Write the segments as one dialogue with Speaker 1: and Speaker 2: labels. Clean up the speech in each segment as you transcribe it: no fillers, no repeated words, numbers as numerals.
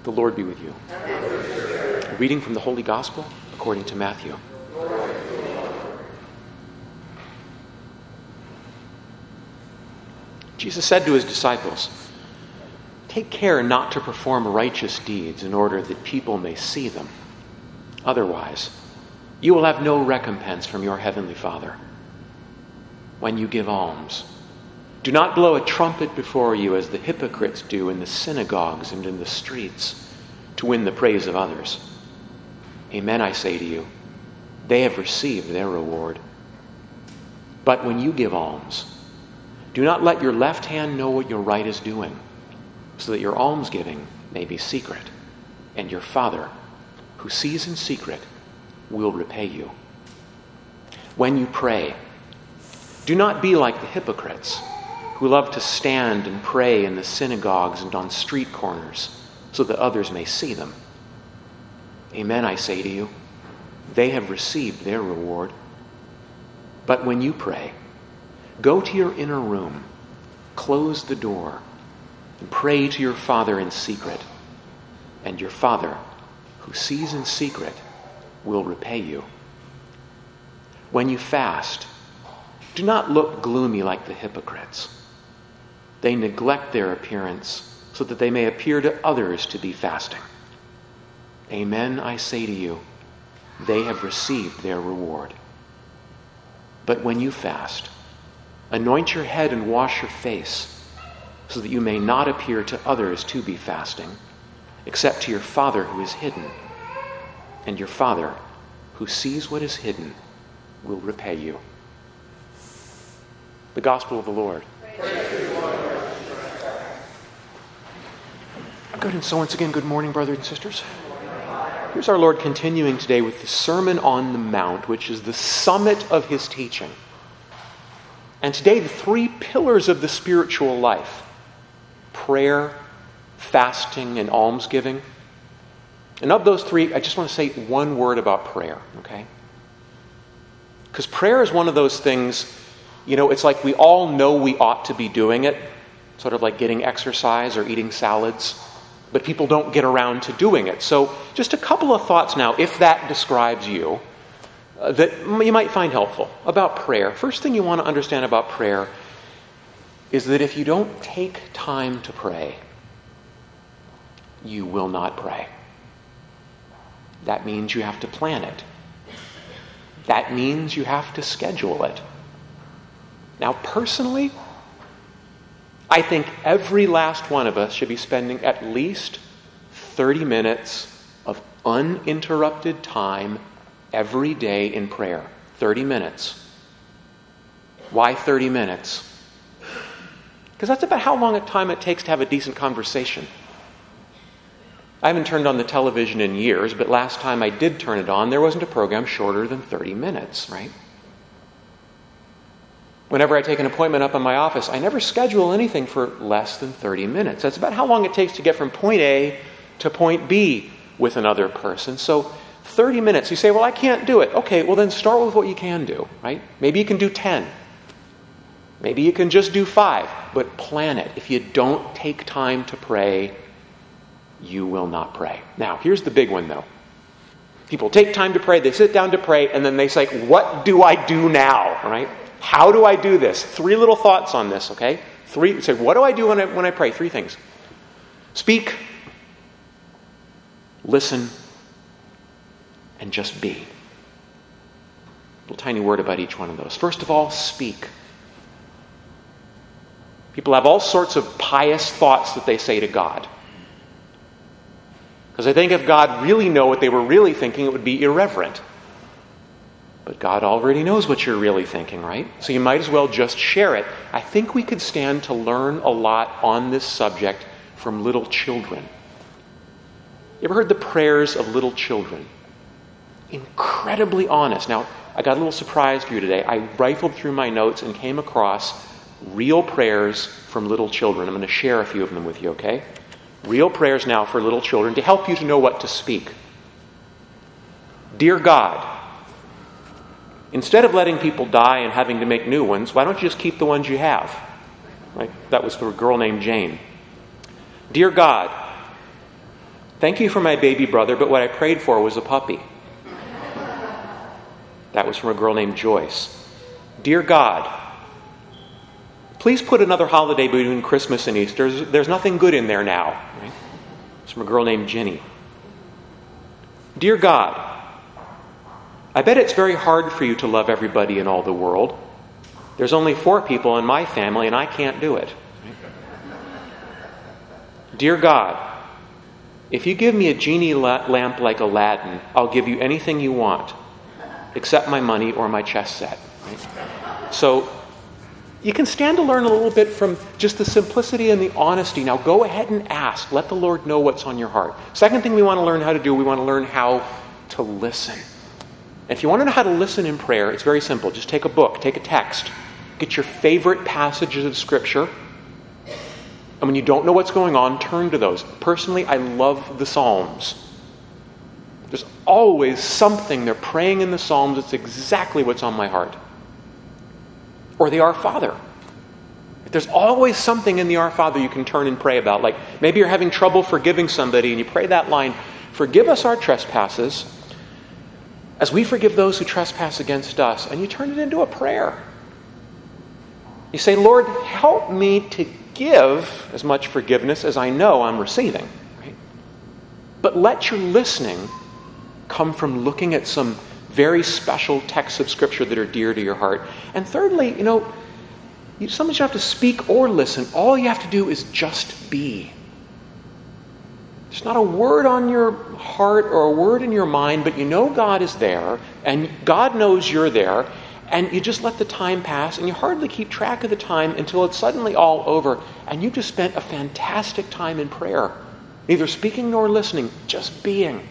Speaker 1: The Lord be with you. A reading from the Holy Gospel according to Matthew. Jesus said to his disciples, "Take care not to perform righteous deeds in order that people may see them. Otherwise, you will have no recompense from your heavenly Father. When you give alms, do not blow a trumpet before you as the hypocrites do in the synagogues and in the streets to win the praise of others. Amen, I say to you, they have received their reward. But when you give alms, do not let your left hand know what your right is doing, so that your almsgiving may be secret, and your Father, who sees in secret, will repay you. When you pray, do not be like the hypocrites, who love to stand and pray in the synagogues and on street corners, so that others may see them. Amen, I say to you, they have received their reward. But when you pray, go to your inner room, close the door, and pray to your Father in secret, and your Father, who sees in secret, will repay you. When you fast, do not look gloomy like the hypocrites. They neglect their appearance so that they may appear to others to be fasting. Amen, I say to you, they have received their reward. But when you fast, anoint your head and wash your face, so that you may not appear to others to be fasting, except to your Father who is hidden. And your Father, who sees what is hidden, will repay you." The Gospel of the Lord. Good, and so once again, good morning, brothers and sisters. Here's our Lord continuing today with the Sermon on the Mount, which is the summit of his teaching. And today, the three pillars of the spiritual life: prayer, fasting, and almsgiving. And of those three, I just want to say one word about prayer, okay? Because prayer is one of those things, it's like we all know we ought to be doing it, sort of like getting exercise or eating salads, but people don't get around to doing it. So just a couple of thoughts now, if that describes you, that you might find helpful about prayer. First thing you want to understand about prayer is that if you don't take time to pray, you will not pray. That means you have to plan it. That means you have to schedule it. Now, personally, I think every last one of us should be spending at least 30 minutes of uninterrupted time every day in prayer. 30 minutes. Why 30 minutes? Because that's about how long a time it takes to have a decent conversation. I haven't turned on the television in years, but last time I did turn it on, there wasn't a program shorter than 30 minutes, right? Whenever I take an appointment up in my office, I never schedule anything for less than 30 minutes. That's about how long it takes to get from point A to point B with another person. So 30 minutes. You say, well, I can't do it. Okay, well then start with what you can do, right? Maybe you can do 10. Maybe you can just do 5, but plan it. If you don't take time to pray, you will not pray. Now, here's the big one, though. People take time to pray, they sit down to pray, and then they say, what do I do now, right? How do I do this? 3 little thoughts on this, okay? 3. Say, what do I do when I pray? 3 things. Speak, listen, and just be. A little tiny word about each one of those. First of all, speak. People have all sorts of pious thoughts that they say to God. Because I think if God really knew what they were really thinking, it would be irreverent. But God already knows what you're really thinking, right? So you might as well just share it. I think we could stand to learn a lot on this subject from little children. You ever heard the prayers of little children? Incredibly honest. Now, I got a little surprise for you today. I rifled through my notes and came across real prayers from little children. I'm going to share a few of them with you, okay? Real prayers now for little children to help you to know what to speak. Dear God, instead of letting people die and having to make new ones, why don't you just keep the ones you have? Right? That was for a girl named Jane. Dear God, Thank you for my baby brother, but what I prayed for was a puppy. That was from a girl named Joyce. Dear God, please put another holiday between Christmas and Easter. There's nothing good in there now. Right? It's from a girl named Ginny. Dear God, I bet it's very hard for you to love everybody in all the world. There's only 4 people in my family, and I can't do it. Dear God, if you give me a genie lamp like Aladdin, I'll give you anything you want, except my money or my chess set. Right? So you can stand to learn a little bit from just the simplicity and the honesty. Now go ahead and ask. Let the Lord know what's on your heart. Second thing we want to learn how to do, we want to learn how to listen. And if you want to know how to listen in prayer, it's very simple. Just take a book, take a text, get your favorite passages of Scripture, and when you don't know what's going on, turn to those. Personally, I love the Psalms. There's always something they're praying in the Psalms. It's exactly what's on my heart. Or the Our Father. There's always something in the Our Father you can turn and pray about. Like maybe you're having trouble forgiving somebody and you pray that line, forgive us our trespasses as we forgive those who trespass against us. And you turn it into a prayer. You say, Lord, help me to give as much forgiveness as I know I'm receiving. Right? But let your listening come from looking at some very special texts of Scripture that are dear to your heart. And thirdly, sometimes you have to speak or listen. All you have to do is just be. There's not a word on your heart or a word in your mind, but you know God is there, and God knows you're there, and you just let the time pass, and you hardly keep track of the time until it's suddenly all over, and you just spent a fantastic time in prayer. Neither speaking nor listening, just being.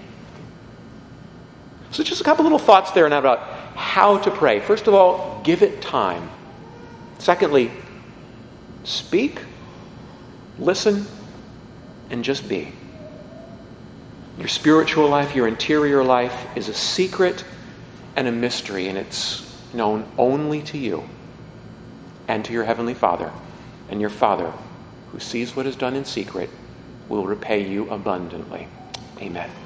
Speaker 1: So just a couple little thoughts there now about how to pray. First of all, give it time. Secondly, speak, listen, and just be. Your spiritual life, your interior life is a secret and a mystery, and it's known only to you and to your Heavenly Father. And your Father, who sees what is done in secret, will repay you abundantly. Amen.